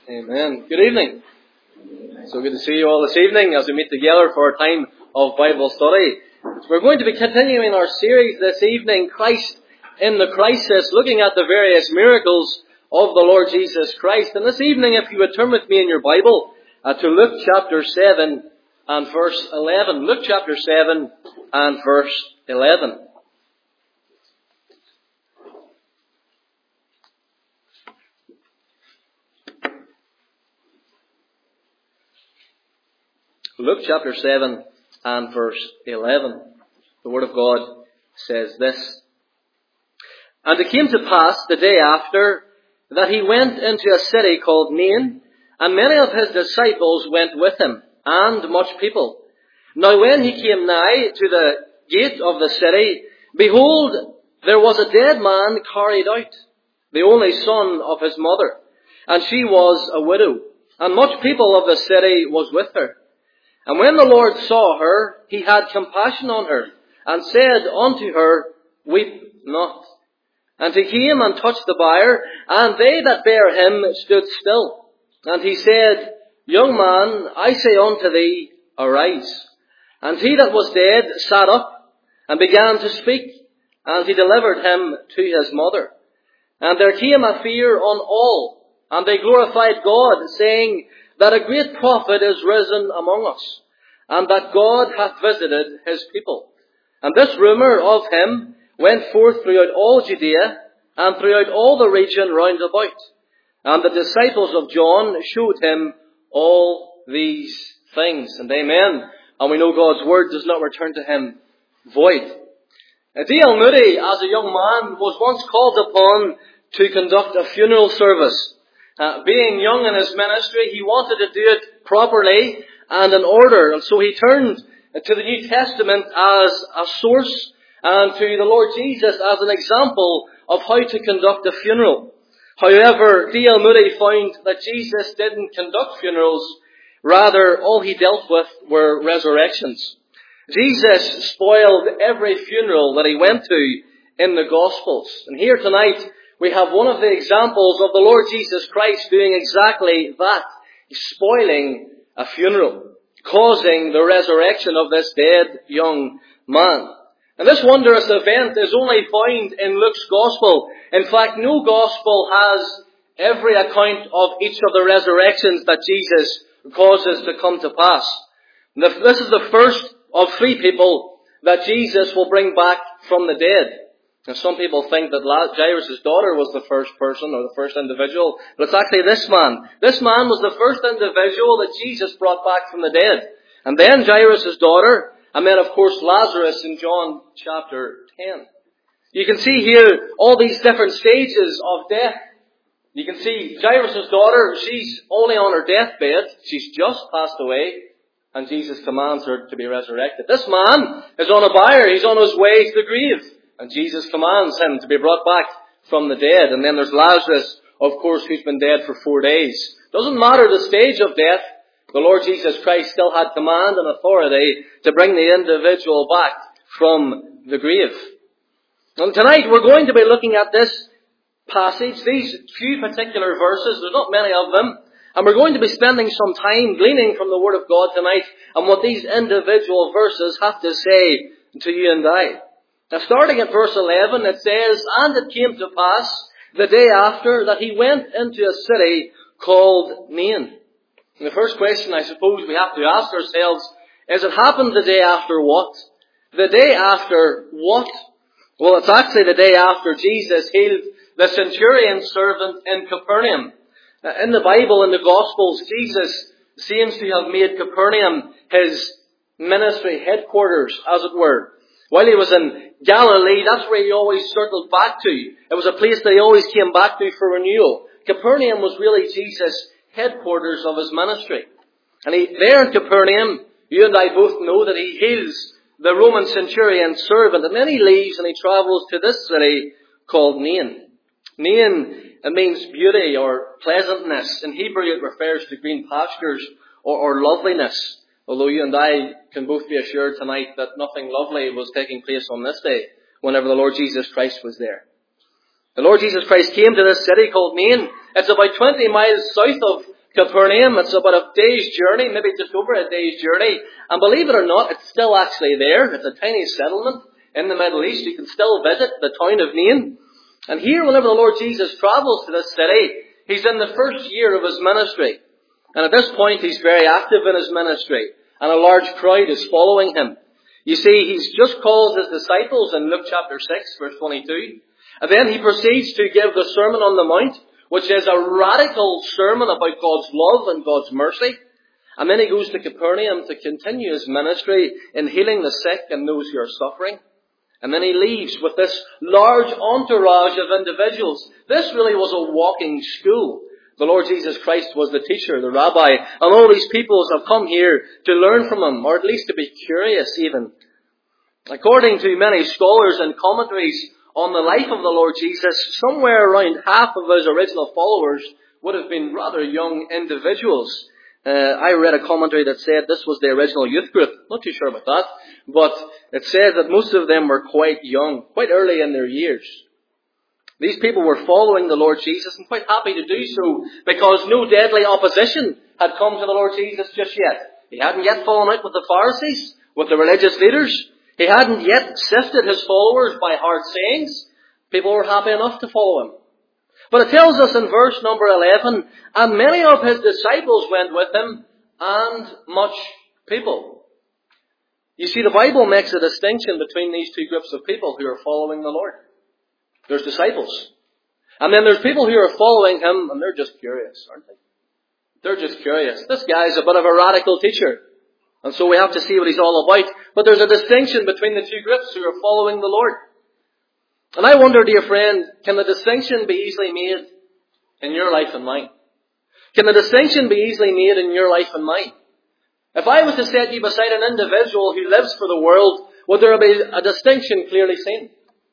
Amen. Good evening. So good to see you all this evening as we meet together for a time of Bible study. We're going to be continuing our series this evening, Christ in the Crisis, looking at the various miracles of the Lord Jesus Christ. And this evening, if you would turn with me in your Bible to Luke chapter 7 and verse 11. Luke chapter 7 and verse 11. Luke chapter 7 and verse 11. The Word of God says this. And it came to pass the day after that he went into a city called Nain, and many of his disciples went with him, and much people. Now when he came nigh to the gate of the city, behold, there was a dead man carried out, the only son of his mother, and she was a widow, and much people of the city was with her. And when the Lord saw her, he had compassion on her, and said unto her, Weep not. And he came and touched the bier, and they that bare him stood still. And he said, Young man, I say unto thee, arise. And he that was dead sat up, and began to speak, and he delivered him to his mother. And there came a fear on all, and they glorified God, saying, that a great prophet is risen among us, and that God hath visited his people. And this rumour of him went forth throughout all Judea, and throughout all the region round about. And the disciples of John showed him all these things. And amen. And we know God's word does not return to him void. D.L. Moody, as a young man, was once called upon to conduct a funeral service. Being young in his ministry, he wanted to do it properly and in order. And so he turned to the New Testament as a source and to the Lord Jesus as an example of how to conduct a funeral. However, D.L. Moody found that Jesus didn't conduct funerals. Rather, all he dealt with were resurrections. Jesus spoiled every funeral that he went to in the Gospels. And here tonight, we have one of the examples of the Lord Jesus Christ doing exactly that. He's spoiling a funeral, causing the resurrection of this dead young man. And this wondrous event is only found in Luke's Gospel. In fact, no Gospel has every account of each of the resurrections that Jesus causes to come to pass. This is the first of three people that Jesus will bring back from the dead. Now, some people think that Jairus' daughter was the first person or the first individual, but it's actually this man. This man was the first individual that Jesus brought back from the dead. And then Jairus' daughter, and then of course Lazarus in John chapter 10. You can see here all these different stages of death. You can see Jairus' daughter, she's only on her deathbed. She's just passed away, and Jesus commands her to be resurrected. This man is on a bier. He's on his way to the grave. And Jesus commands him to be brought back from the dead. And then there's Lazarus, of course, who's been dead for 4 days. Doesn't matter the stage of death. The Lord Jesus Christ still had command and authority to bring the individual back from the grave. And tonight we're going to be looking at this passage, these few particular verses. There's not many of them. And we're going to be spending some time gleaning from the Word of God tonight and what these individual verses have to say to you and I. Now, starting at verse 11, it says, And it came to pass the day after that he went into a city called Nain. And the first question I suppose we have to ask ourselves is, it happened the day after what? The day after what? Well, it's actually the day after Jesus healed the centurion's servant in Capernaum. In the Bible, in the Gospels, Jesus seems to have made Capernaum his ministry headquarters, as it were. While he was in Galilee, that's where he always circled back to. It was a place that he always came back to for renewal. Capernaum was really Jesus' headquarters of his ministry. And there in Capernaum, you and I both know that he heals the Roman centurion's servant. And then he leaves and he travels to this city called Nain. Nain, it means beauty or pleasantness. In Hebrew, it refers to green pastures or loveliness. Although you and I can both be assured tonight that nothing lovely was taking place on this day whenever the Lord Jesus Christ was there. The Lord Jesus Christ came to this city called Nain. It's about 20 miles south Capernaum. It's about a day's journey, maybe just over a day's journey. And believe it or not, it's still actually there. It's a tiny settlement in the Middle East. You can still visit the town of Nain. And here, whenever the Lord Jesus travels to this city, he's in the first year of his ministry. And at this point, he's very active in his ministry. And a large crowd is following him. You see, he's just called his disciples in Luke chapter 6, verse 22. And then he proceeds to give the Sermon on the Mount, which is a radical sermon about God's love and God's mercy. And then he goes to Capernaum to continue his ministry in healing the sick and those who are suffering. And then he leaves with this large entourage of individuals. This really was a walking school. The Lord Jesus Christ was the teacher, the rabbi, and all these peoples have come here to learn from him, or at least to be curious even. According to many scholars and commentaries on the life of the Lord Jesus, somewhere around half of his original followers would have been rather young individuals. I read a commentary that said this was the original youth group. Not too sure about that. But it said that most of them were quite young, quite early in their years. These people were following the Lord Jesus and quite happy to do so because no deadly opposition had come to the Lord Jesus just yet. He hadn't yet fallen out with the Pharisees, with the religious leaders. He hadn't yet sifted his followers by hard sayings. People were happy enough to follow him. But it tells us in verse number 11, and many of his disciples went with him, and much people. You see, the Bible makes a distinction between these two groups of people who are following the Lord. There's disciples. And then there's people who are following him, and they're just curious, aren't they? They're just curious. This guy's a bit of a radical teacher. And so we have to see what he's all about. But there's a distinction between the two groups who are following the Lord. And I wonder, dear friend, can the distinction be easily made in your life and mine? Can the distinction be easily made in your life and mine? If I was to set you beside an individual who lives for the world, would there be a distinction clearly seen?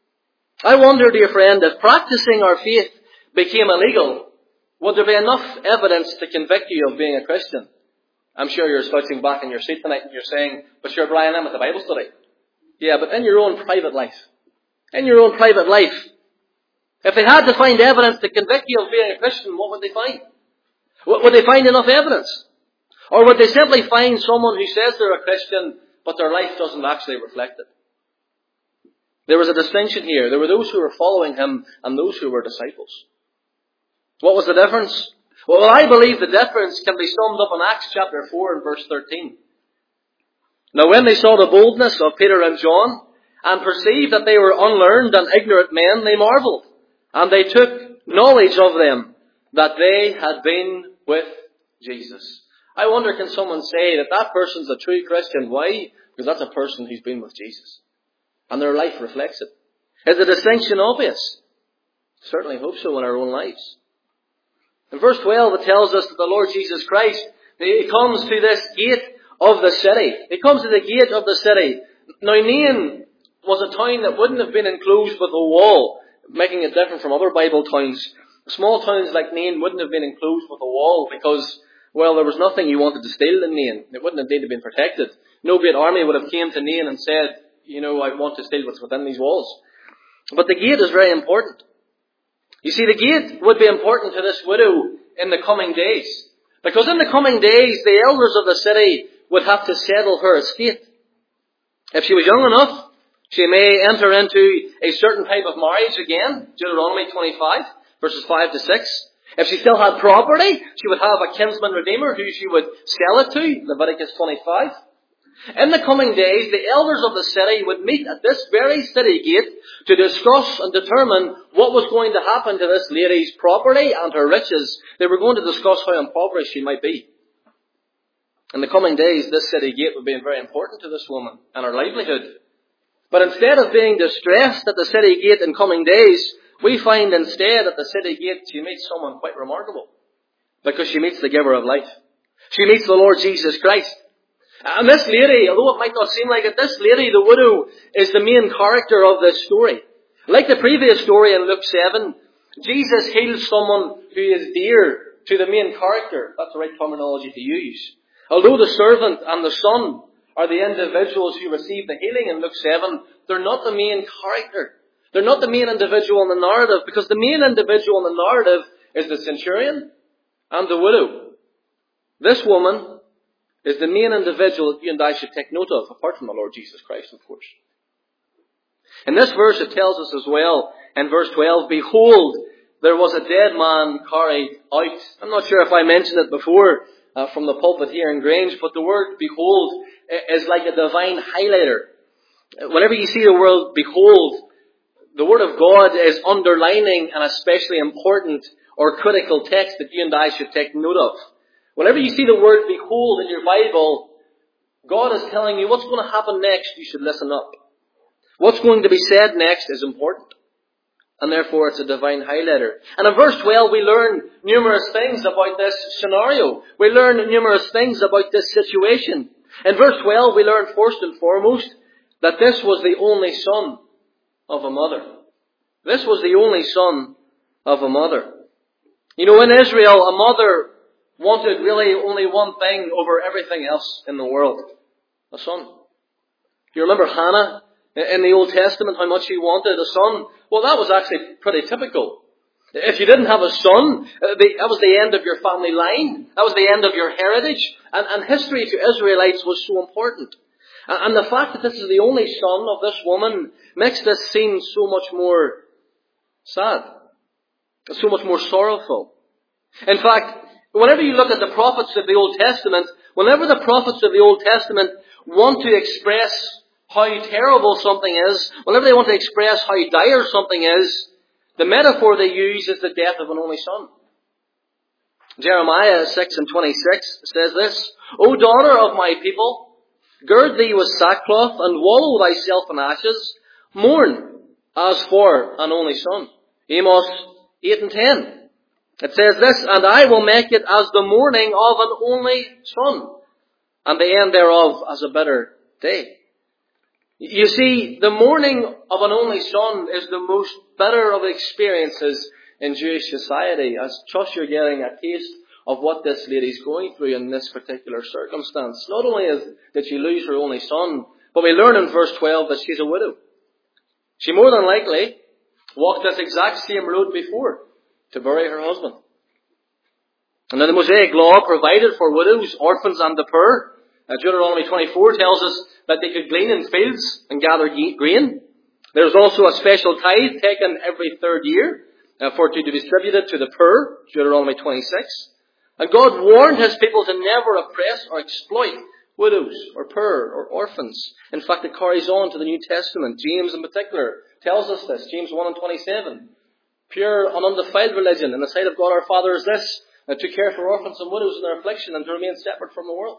I wonder, dear friend, if practicing our faith became illegal, would there be enough evidence to convict you of being a Christian? I'm sure you're slouching back in your seat tonight and you're saying, but sure, Brian, I'm at the Bible study. Yeah, but in your own private life. In your own private life. If they had to find evidence to convict you of being a Christian, what would they find? Would they find enough evidence? Or would they simply find someone who says they're a Christian, but their life doesn't actually reflect it? There was a distinction here. There were those who were following him and those who were disciples. What was the difference? Well, I believe the difference can be summed up in Acts chapter 4 and verse 13. Now when they saw the boldness of Peter and John and perceived that they were unlearned and ignorant men, they marveled. And they took knowledge of them that they had been with Jesus. I wonder, can someone say that that person's a true Christian? Why? Because that's a person who's been with Jesus. And their life reflects it. Is the distinction obvious? Certainly hope so in our own lives. In verse 12 it tells us that the Lord Jesus Christ, he comes to this gate of the city. He comes to the gate of the city. Now Nain was a town that wouldn't have been enclosed with a wall, making it different from other Bible towns. Small towns like Nain wouldn't have been enclosed with a wall because, well, there was nothing you wanted to steal in Nain. It wouldn't have needed to be protected. No great army would have came to Nain and said, you know, I want to steal what's within these walls. But the gate is very important. You see, the gate would be important to this widow in the coming days. Because in the coming days, the elders of the city would have to settle her estate. If she was young enough, she may enter into a certain type of marriage again, Deuteronomy 25, verses 5 to 6. If she still had property, she would have a kinsman redeemer who she would sell it to, Leviticus 25. In the coming days, the elders of the city would meet at this very city gate to discuss and determine what was going to happen to this lady's property and her riches. They were going to discuss how impoverished she might be. In the coming days, this city gate would be very important to this woman and her livelihood. But instead of being distressed at the city gate in coming days, we find instead at the city gate she meets someone quite remarkable. Because she meets the giver of life. She meets the Lord Jesus Christ. And this lady, although it might not seem like it, this lady, the widow, is the main character of this story. Like the previous story in Luke 7, Jesus heals someone who is dear to the main character. That's the right terminology to use. Although the servant and the son are the individuals who receive the healing in Luke 7, they're not the main character. They're not the main individual in the narrative, because the main individual in the narrative is the centurion and the widow. This woman is the main individual that you and I should take note of, apart from the Lord Jesus Christ, of course. In this verse it tells us as well, in verse 12, behold, there was a dead man carried out. I'm not sure if I mentioned it before from the pulpit here in Grange, but the word behold is like a divine highlighter. Whenever you see the word behold, the Word of God is underlining an especially important or critical text that you and I should take note of. Whenever you see the word behold in your Bible, God is telling you what's going to happen next. You should listen up. What's going to be said next is important. And therefore it's a divine highlighter. And in verse 12 we learn numerous things about this scenario. We learn numerous things about this situation. In verse 12 we learn first and foremost that this was the only son of a mother. This was the only son of a mother. You know, in Israel, a mother wanted really only one thing over everything else in the world. A son. Do you remember Hannah in the Old Testament, how much she wanted a son? Well, that was actually pretty typical. If you didn't have a son, that was the end of your family line. That was the end of your heritage. And history to Israelites was so important. And the fact that this is the only son of this woman makes this scene so much more sad. So much more sorrowful. In fact, whenever you look at the prophets of the Old Testament, whenever the prophets of the Old Testament want to express how terrible something is, whenever they want to express how dire something is, the metaphor they use is the death of an only son. Jeremiah 6:26 says this, O daughter of my people, gird thee with sackcloth and wallow thyself in ashes, mourn as for an only son. Amos 8:10. It says this, and I will make it as the mourning of an only son, and the end thereof as a bitter day. You see, the mourning of an only son is the most bitter of experiences in Jewish society. I trust you're getting a taste of what this lady's going through in this particular circumstance. Not only did she lose her only son, but we learn in verse 12 that she's a widow. She more than likely walked this exact same road before to bury her husband. And then the Mosaic law provided for widows, orphans and the poor. Deuteronomy 24 tells us that they could glean in fields and gather grain. There's also a special tithe taken every third year for it to be distributed to the poor. Deuteronomy 26. And God warned His people to never oppress or exploit widows or poor or orphans. In fact, it carries on to the New Testament. James in particular tells us this. James 1:27. Pure and undefiled religion in the sight of God our Father is this, to care for orphans and widows in their affliction and to remain separate from the world.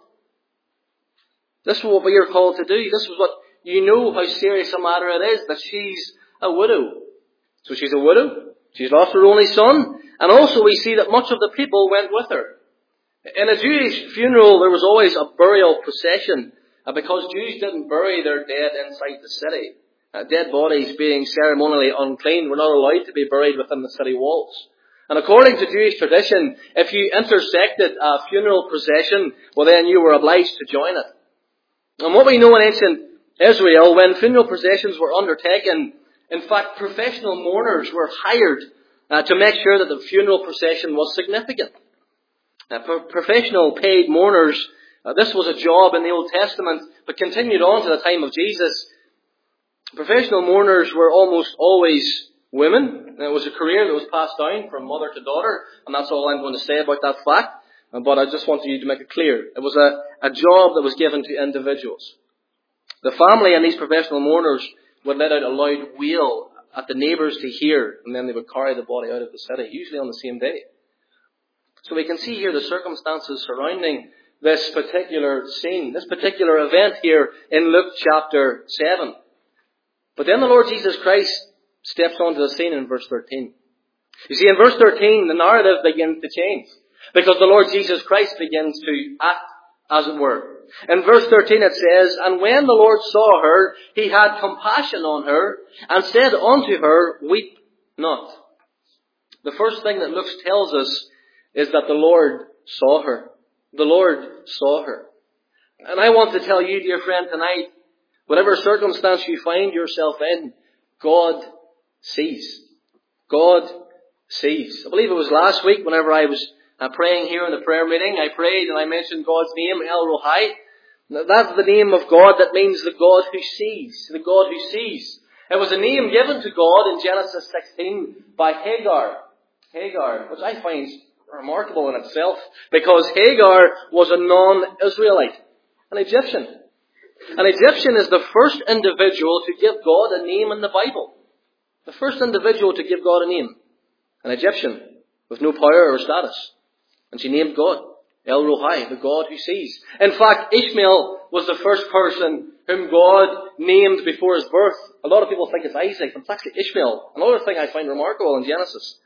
This is what we are called to do. This is what you know how serious a matter it is that she's a widow. So she's a widow. She's lost her only son. And also we see that much of the people went with her. In a Jewish funeral there was always a burial procession because Jews didn't bury their dead inside the city. Dead bodies being ceremonially unclean were not allowed to be buried within the city walls. And according to Jewish tradition, if you intersected a funeral procession, well then you were obliged to join it. And what we know in ancient Israel, when funeral processions were undertaken, in fact professional mourners were hired to make sure that the funeral procession was significant. Professional paid mourners, this was a job in the Old Testament, but continued on to the time of Jesus. Professional mourners were almost always women. It was a career that was passed down from mother to daughter, and that's all I'm going to say about that fact. But I just want you to make it clear. It was a job that was given to individuals. The family and these professional mourners would let out a loud wail at the neighbours to hear, and then they would carry the body out of the city, usually on the same day. So we can see here the circumstances surrounding this particular scene, this particular event here in Luke chapter 7. But then the Lord Jesus Christ steps onto the scene in verse 13. You see, in verse 13, the narrative begins to change, because the Lord Jesus Christ begins to act, as it were. In verse 13 it says, and when the Lord saw her, He had compassion on her, and said unto her, weep not. The first thing that Luke tells us is that the Lord saw her. The Lord saw her. And I want to tell you, dear friend, tonight, whatever circumstance you find yourself in, God sees. God sees. I believe it was last week whenever I was praying here in the prayer meeting, I prayed and I mentioned God's name, El Rohai. That's the name of God that means the God who sees. The God who sees. It was a name given to God in Genesis 16 by Hagar. Hagar, which I find remarkable in itself, because Hagar was a non-Israelite, an Egyptian. An Egyptian is the first individual to give God a name in the Bible. The first individual to give God a name. An Egyptian with no power or status. And she named God El Rohai, the God who sees. In fact, Ishmael was the first person whom God named before his birth. A lot of people think it's Isaac, but it's actually Ishmael. Another thing I find remarkable in Genesis.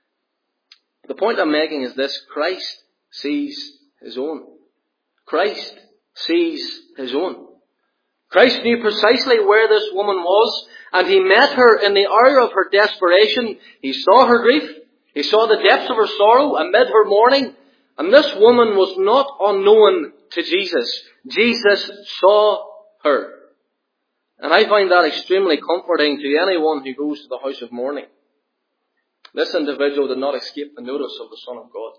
The point I'm making is this: Christ sees his own. Christ sees his own. Christ knew precisely where this woman was, and he met her in the hour of her desperation. He saw her grief. He saw the depths of her sorrow amid her mourning. And this woman was not unknown to Jesus. Jesus saw her. And I find that extremely comforting to anyone who goes to the house of mourning. This individual did not escape the notice of the Son of God.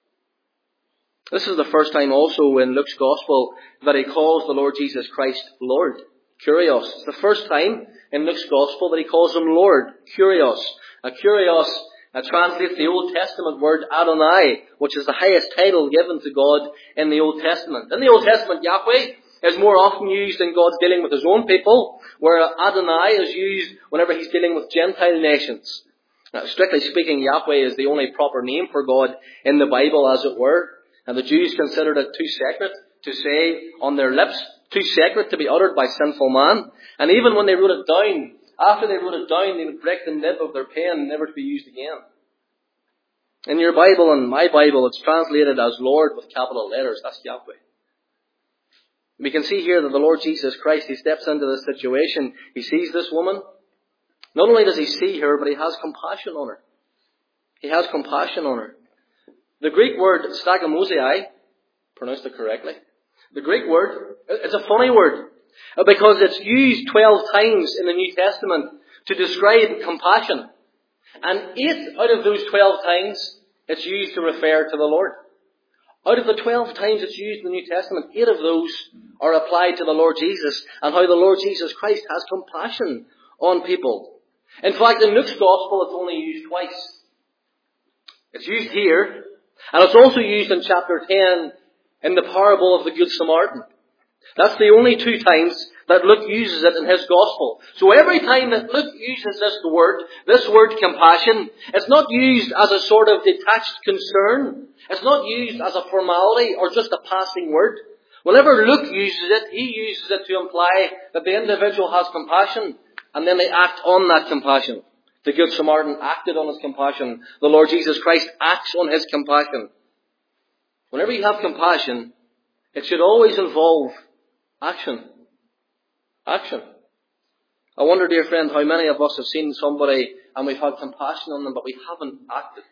This is the first time also in Luke's Gospel that he calls the Lord Jesus Christ Lord. Kurios. It's the first time in Luke's Gospel that he calls him Lord. Kurios. Kurios translates the Old Testament word Adonai, which is the highest title given to God in the Old Testament. In the Old Testament, Yahweh is more often used in God's dealing with his own people, where Adonai is used whenever he's dealing with Gentile nations. Now, strictly speaking, Yahweh is the only proper name for God in the Bible, as it were. And the Jews considered it too sacred to say on their lips, too sacred to be uttered by sinful man. And even when they wrote it down, after they wrote it down, they would break the nib of their pen, never to be used again. In your Bible and my Bible, it's translated as Lord with capital letters. That's Yahweh. We can see here that the Lord Jesus Christ, he steps into this situation. He sees this woman. Not only does he see her, but he has compassion on her. He has compassion on her. The Greek word stagomosai, pronounced it correctly. The Greek word, it's a funny word, because it's used 12 times in the New Testament to describe compassion. And 8 out of those 12 times, it's used to refer to the Lord. Out of the 12 times it's used in the New Testament, 8 of those are applied to the Lord Jesus, and how the Lord Jesus Christ has compassion on people. In fact, in Luke's Gospel, it's only used twice. It's used here, and it's also used in chapter 10 in the parable of the Good Samaritan. That's the only 2 times that Luke uses it in his Gospel. So every time that Luke uses this word compassion, it's not used as a sort of detached concern. It's not used as a formality or just a passing word. Whenever Luke uses it, he uses it to imply that the individual has compassion, and then they act on that compassion. The Good Samaritan acted on his compassion. The Lord Jesus Christ acts on his compassion. Whenever you have compassion, it should always involve action. Action. I wonder, dear friend, how many of us have seen somebody and we've had compassion on them, but we haven't acted.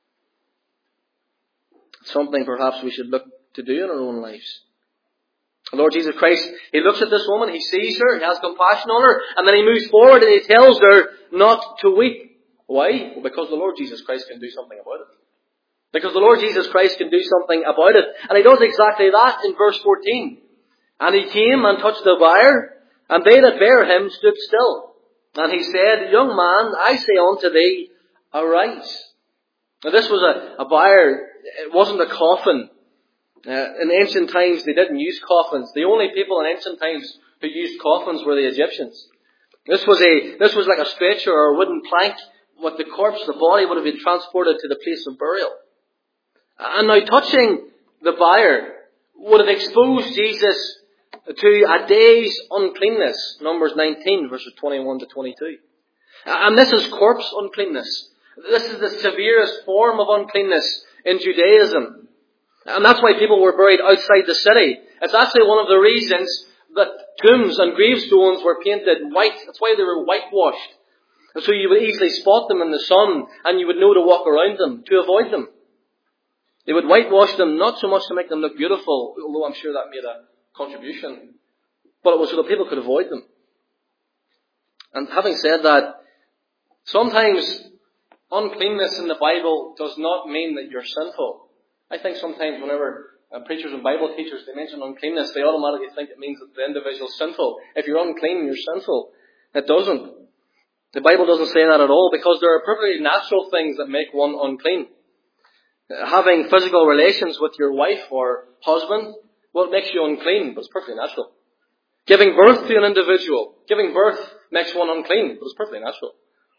It's something perhaps we should look to do in our own lives. The Lord Jesus Christ, he looks at this woman, he sees her, he has compassion on her, and then he moves forward and he tells her not to weep. Why? Well, because the Lord Jesus Christ can do something about it. Because the Lord Jesus Christ can do something about it. And he does exactly that in verse 14. And he came and touched the bier, and they that bare him stood still. And he said, Young man, I say unto thee, arise. Now this was a bier. It wasn't a coffin. In ancient times, they didn't use coffins. The only people in ancient times who used coffins were the Egyptians. This was like a stretcher or a wooden plank with the corpse, the body would have been transported to the place of burial. And now touching the bier would have exposed Jesus to a day's uncleanness. Numbers 19, verses 21 to 22. And this is corpse uncleanness. This is the severest form of uncleanness in Judaism. And that's why people were buried outside the city. It's actually one of the reasons that tombs and gravestones were painted white. That's why they were whitewashed. And so you would easily spot them in the sun and you would know to walk around them, to avoid them. They would whitewash them not so much to make them look beautiful, although I'm sure that made a contribution, but it was so that people could avoid them. And having said that, sometimes uncleanness in the Bible does not mean that you're sinful. I think sometimes whenever preachers and Bible teachers, they mention uncleanness, they automatically think it means that the individual's sinful. If you're unclean, you're sinful. It doesn't. The Bible doesn't say that at all, because there are perfectly natural things that make one unclean. Having physical relations with your wife or husband, well, it makes you unclean, but it's perfectly natural. Giving birth to an individual, giving birth makes one unclean, but it's perfectly natural.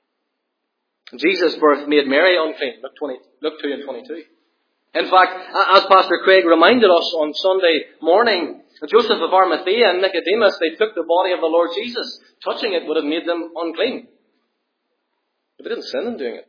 Jesus' birth made Mary unclean, Luke 2 and 22. In fact, as Pastor Craig reminded us on Sunday morning, Joseph of Arimathea and Nicodemus, they took the body of the Lord Jesus. Touching it would have made them unclean. But they didn't sin in doing it.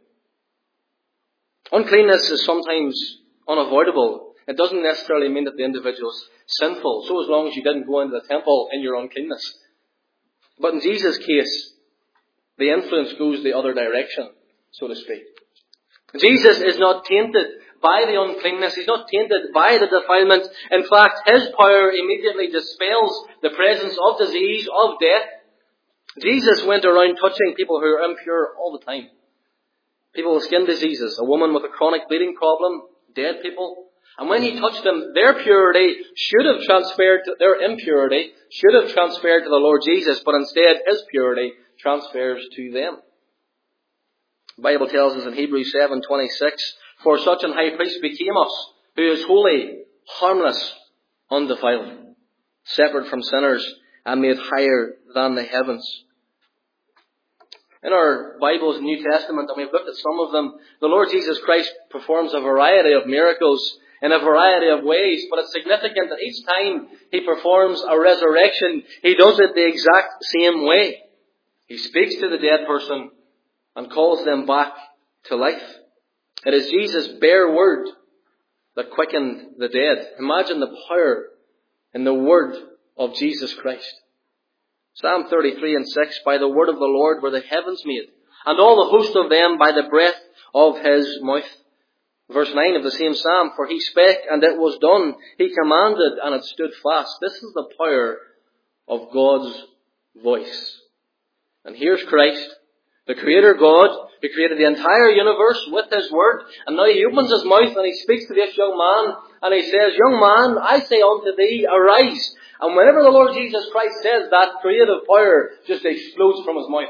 Uncleanness is sometimes unavoidable. It doesn't necessarily mean that the individual is sinful, so as long as you didn't go into the temple in your uncleanness. But in Jesus' case, the influence goes the other direction, so to speak. Jesus is not tainted by the uncleanness. He's not tainted by the defilement. In fact, his power immediately dispels the presence of disease, of death. Jesus went around touching people who are impure all the time. People with skin diseases, a woman with a chronic bleeding problem, dead people. And when he touched them, their purity should have transferred to their impurity, should have transferred to the Lord Jesus, but instead his purity transfers to them. The Bible tells us in Hebrews 7:26, for such an high priest became us, who is holy, harmless, undefiled, separate from sinners, and made higher than the heavens. In our Bibles, New Testament, and we've looked at some of them, the Lord Jesus Christ performs a variety of miracles in a variety of ways, but it's significant that each time he performs a resurrection, he does it the exact same way. He speaks to the dead person and calls them back to life. It is Jesus' bare word that quickened the dead. Imagine the power in the word of Jesus Christ. Psalm 33 and 6, by the word of the Lord were the heavens made, and all the host of them by the breath of his mouth. Verse 9 of the same Psalm, for he spake and it was done. He commanded and it stood fast. This is the power of God's voice. And here's Christ, the Creator God, who created the entire universe with his word. And now he opens his mouth and he speaks to this young man. And he says, young man, I say unto thee, arise. And whenever the Lord Jesus Christ says that, creative power just explodes from his mouth.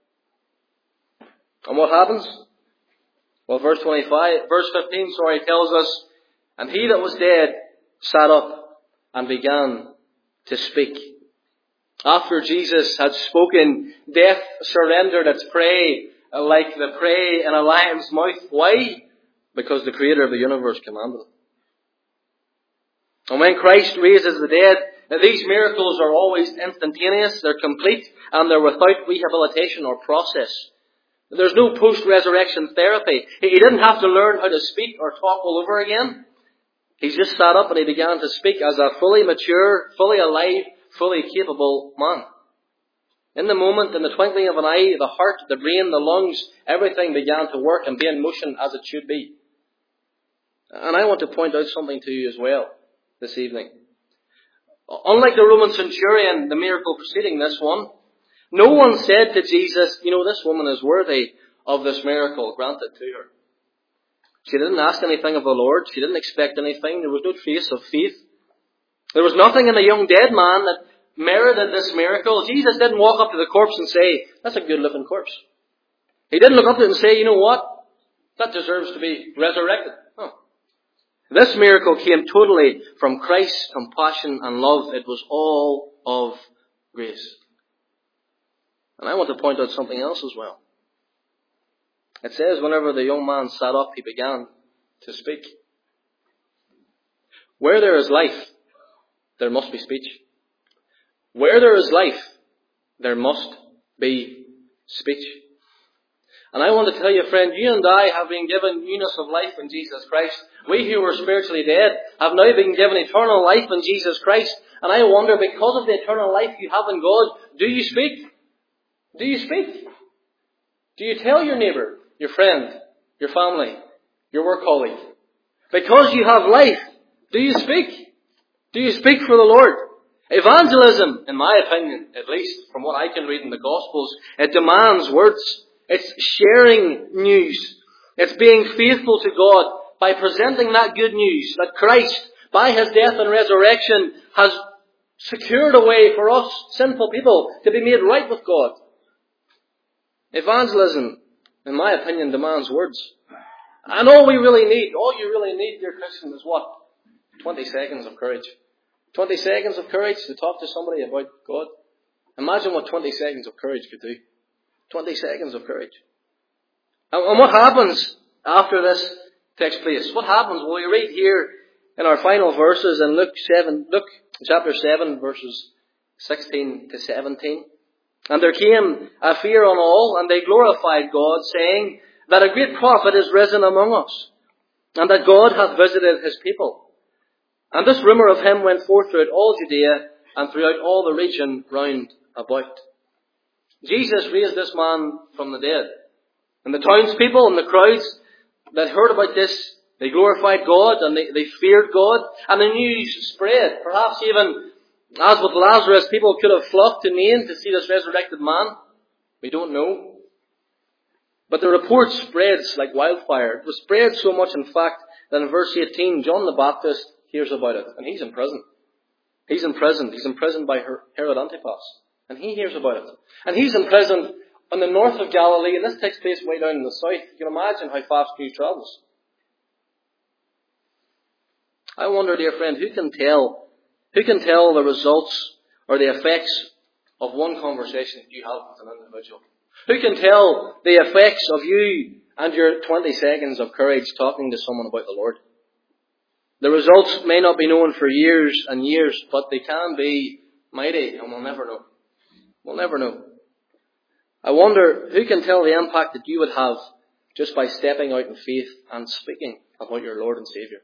And what happens? Well, verse 15, tells us, and he that was dead sat up and began to speak. After Jesus had spoken, death surrendered its prey like the prey in a lion's mouth. Why? Because the Creator of the universe commanded it. And when Christ raises the dead, these miracles are always instantaneous, they're complete, and they're without rehabilitation or process. There's no post-resurrection therapy. He didn't have to learn how to speak or talk all over again. He just sat up and he began to speak as a fully mature, fully alive, fully capable man. In the moment, in the twinkling of an eye, the heart, the brain, the lungs, everything began to work and be in motion as it should be. And I want to point out something to you as well this evening. Unlike the Roman centurion, the miracle preceding this one, no one said to Jesus, this woman is worthy of this miracle granted to her. She didn't ask anything of the Lord. She didn't expect anything. There was no trace of faith. There was nothing in the young dead man that merited this miracle. Jesus didn't walk up to the corpse and say, that's a good looking corpse. He didn't look up to it and say, you know what? That deserves to be resurrected. Oh. This miracle came totally from Christ's compassion and love. It was all of grace. And I want to point out something else as well. It says whenever the young man sat up, he began to speak. Where there is life, there must be speech. Where there is life, there must be speech. And I want to tell you, friend, you and I have been given newness of life in Jesus Christ. We who were spiritually dead have now been given eternal life in Jesus Christ. And I wonder, because of the eternal life you have in God, do you speak? Do you speak? Do you tell your neighbour, your friend, your family, your work colleague? Because you have life, do you speak? Do you speak for the Lord? Evangelism, in my opinion, at least from what I can read in the Gospels, it demands words. It's sharing news. It's being faithful to God by presenting that good news that Christ, by His death and resurrection, has secured a way for us sinful people to be made right with God. Evangelism, in my opinion, demands words. And all you really need, dear Christian, is what? 20 seconds of courage. 20 seconds of courage to talk to somebody about God. Imagine what 20 seconds of courage could do. 20 seconds of courage. And what happens after this takes place? What happens? Well, we read here in our final verses in Luke chapter 7, verses 16 to 17. And there came a fear on all, and they glorified God, saying that a great prophet is risen among us, and that God hath visited His people. And this rumour of him went forth throughout all Judea, and throughout all the region round about. Jesus raised this man from the dead. And the townspeople and the crowds that heard about this, they glorified God and they feared God. And the news spread. Perhaps even, as with Lazarus, people could have flocked to Nain to see this resurrected man. We don't know. But the report spreads like wildfire. It was spread so much, in fact, that in verse 18, John the Baptist hears about it. And he's in prison. He's imprisoned. He's imprisoned by Herod Antipas. And he hears about it. And he's imprisoned in the north of Galilee, and this takes place way down in the south. You can imagine how fast news travels. I wonder, dear friend, who can tell the results or the effects of one conversation you have with an individual? Who can tell the effects of you and your 20 seconds of courage talking to someone about the Lord? The results may not be known for years and years, but they can be mighty, and we'll never know. We'll never know. I wonder, who can tell the impact that you would have just by stepping out in faith and speaking about your Lord and Saviour?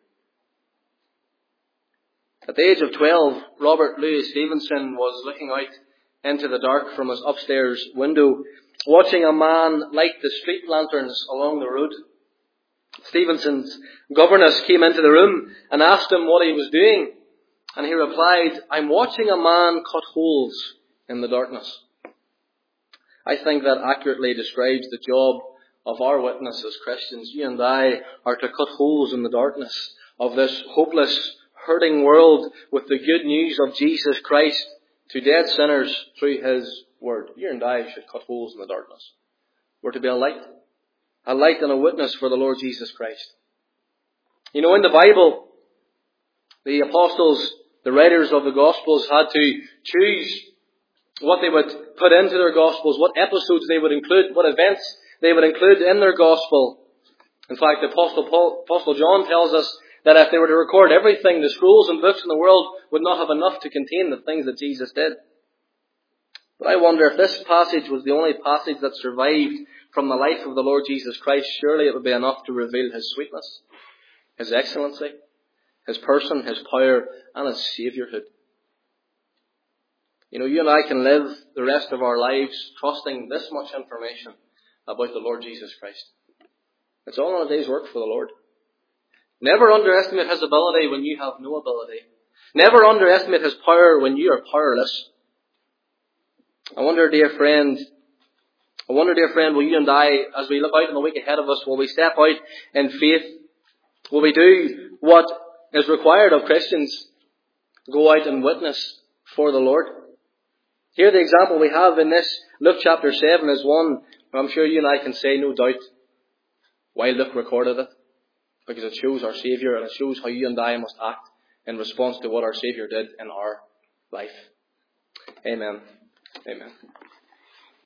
At the age of 12, Robert Louis Stevenson was looking out into the dark from his upstairs window, watching a man light the street lanterns along the road. Stevenson's governess came into the room and asked him what he was doing. And he replied, "I'm watching a man cut holes in the darkness." I think that accurately describes the job of our witness as Christians. You and I are to cut holes in the darkness of this hopeless, hurting world with the good news of Jesus Christ to dead sinners through His Word. You and I should cut holes in the darkness. We're to be a light and a witness for the Lord Jesus Christ. You know, in the Bible, the apostles, the writers of the Gospels, had to choose what they would put into their Gospels, what episodes they would include, what events they would include in their Gospel. In fact, the Apostle John tells us that if they were to record everything, the scrolls and books in the world would not have enough to contain the things that Jesus did. But I wonder if this passage was the only passage that survived from the life of the Lord Jesus Christ, surely it would be enough to reveal His sweetness, His excellency, His person, His power, and His saviourhood. You know, you and I can live the rest of our lives trusting this much information about the Lord Jesus Christ. It's all in a day's work for the Lord. Never underestimate His ability when you have no ability. Never underestimate His power when you are powerless. I wonder, dear friend, will you and I, as we look out in the week ahead of us, will we step out in faith? Will we do what is required of Christians? Go out and witness for the Lord? Here the example we have in this Luke chapter 7 is one where I'm sure you and I can say no doubt why Luke recorded it. Because it shows our Saviour, and it shows how you and I must act in response to what our Saviour did in our life. Amen. Amen.